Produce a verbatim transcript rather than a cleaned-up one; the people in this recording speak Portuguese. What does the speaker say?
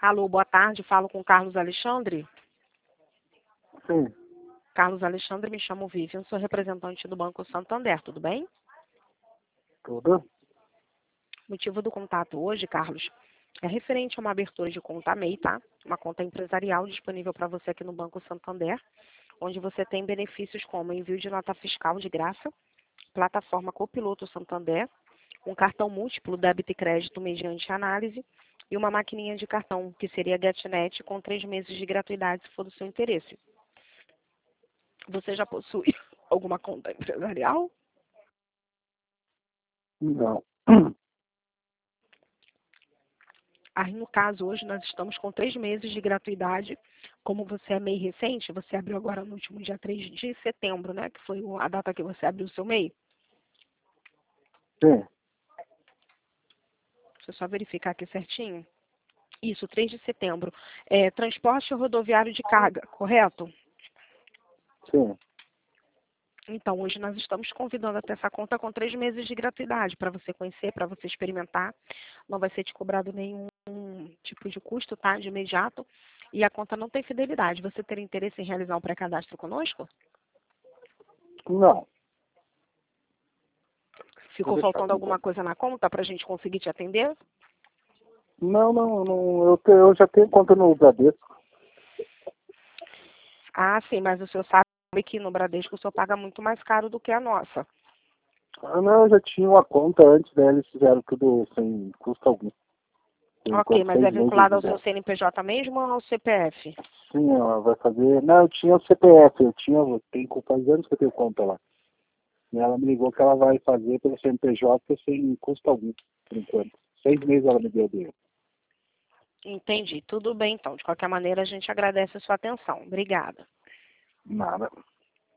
Alô, boa tarde. Falo com Carlos Alexandre. Sim. Carlos Alexandre, me chamo Vivian, sou representante do Banco Santander, tudo bem? Tudo? O motivo do contato hoje, Carlos, é referente a uma abertura de conta M E I, tá? Uma conta empresarial disponível para você aqui no Banco Santander, onde você tem benefícios como envio de nota fiscal de graça, plataforma Copiloto Santander, um cartão múltiplo débito e crédito mediante análise e uma maquininha de cartão, que seria GetNet, com três meses de gratuidade, se for do seu interesse. Você já possui alguma conta empresarial? Não. Aí, no caso, hoje nós estamos com três meses de gratuidade. Como você é M E I recente, você abriu agora no último dia três de setembro, né? Que foi a data que você abriu o seu M E I. Sim. Deixa eu só verificar aqui certinho. Isso, três de setembro. É, transporte rodoviário de carga, correto? Sim. Então, hoje nós estamos convidando a ter essa conta com três meses de gratuidade para você conhecer, para você experimentar. Não vai ser te cobrado nenhum tipo de custo, tá? De imediato. E a conta não tem fidelidade. Você teria interesse em realizar um pré-cadastro conosco? Não. Ficou Vou deixar faltando com alguma conta. coisa na conta para a gente conseguir te atender? Não, não, não. Eu, te- eu já tenho conta no Bradesco. Ah, sim, mas o senhor sabe que no Bradesco o senhor paga muito mais caro do que a nossa. Ah, não, eu já tinha uma conta antes, né? Eles fizeram tudo sem custo algum. Por Ok, enquanto, mas é seis meses vinculado ao de seu C N P J mesmo ou ao C P F? Sim, ela vai fazer. Não, eu tinha o C P F, eu tinha, tem faz anos que eu tenho conta lá. E ela me ligou que ela vai fazer pelo C N P J sem custo algum, por enquanto. Seis meses ela me deu dele. Entendi. Tudo bem, então. De qualquer maneira, a gente agradece a sua atenção. Obrigada. Nada.